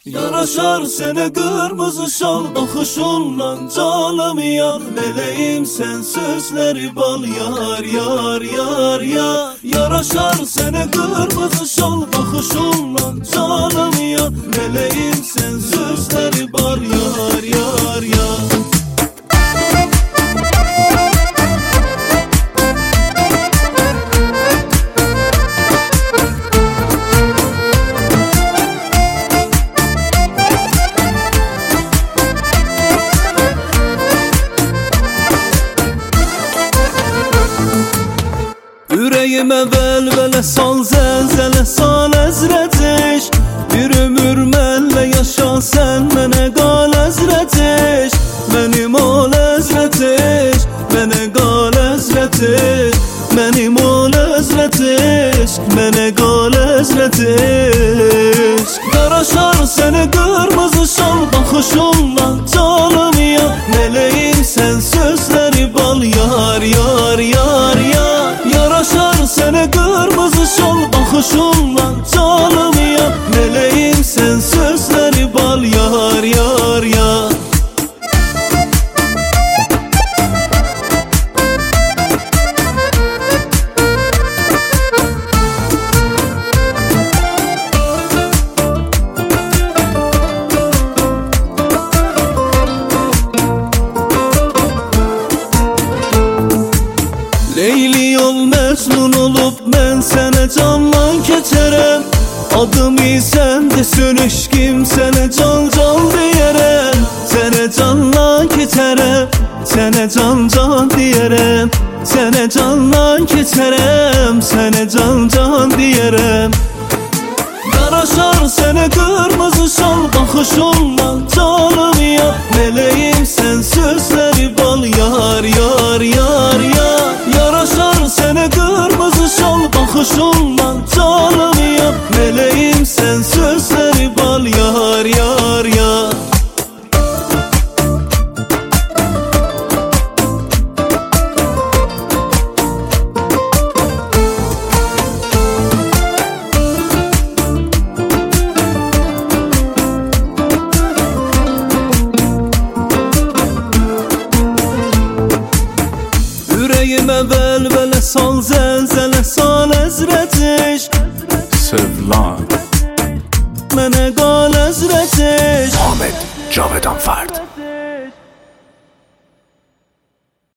Yaraşar sene kırmızı şal, bakışınla canım yar. Meleğim sen sözleri bal, yar yar yar yar. Yaraşar sene kırmızı şal, bakışınla canım yar. Meleğim sen sözleri bal, yar yar yar. Yüreğime velvele sal, zelzele sal ezretiş. Bir ömür mənlə yaşa sen, mənə qal ezretiş. Mənim ol ezretiş, mənə qal ezretiş. Mənim ol ezretiş, mənə qal ezretiş. Yaraşar seni kırmızı şal, bakışınla canım ya. Meleğim sen sözleri bal, yar yar yar yar. Yaraşar seni kırmızı şal, bakışınla canım ya. Meleğim sen sözleri bal, yar yar yar. Leyli ol Mecnun olup ben sene canlan keçerem. Adımı sen de sönüşkim, sene can can diyerem. Sene canlan keçerem, sene can can diyerem. Sene canlan keçerem, sene can can diyerem. Yaraşar sene kırmızı şal, bakışınla canım ya. Meleğim sen sözleri bal, yar yar yar yar. Yaraşar sene kırmızı şal, bakışınla canım ya. Meleğim sen sözleri bal, yar yar yar. Yüreğime velvele sal, zelzele sal ezretiş. Sevlan Mənə qal ezretiş. Ahmet Cavedan Ferd.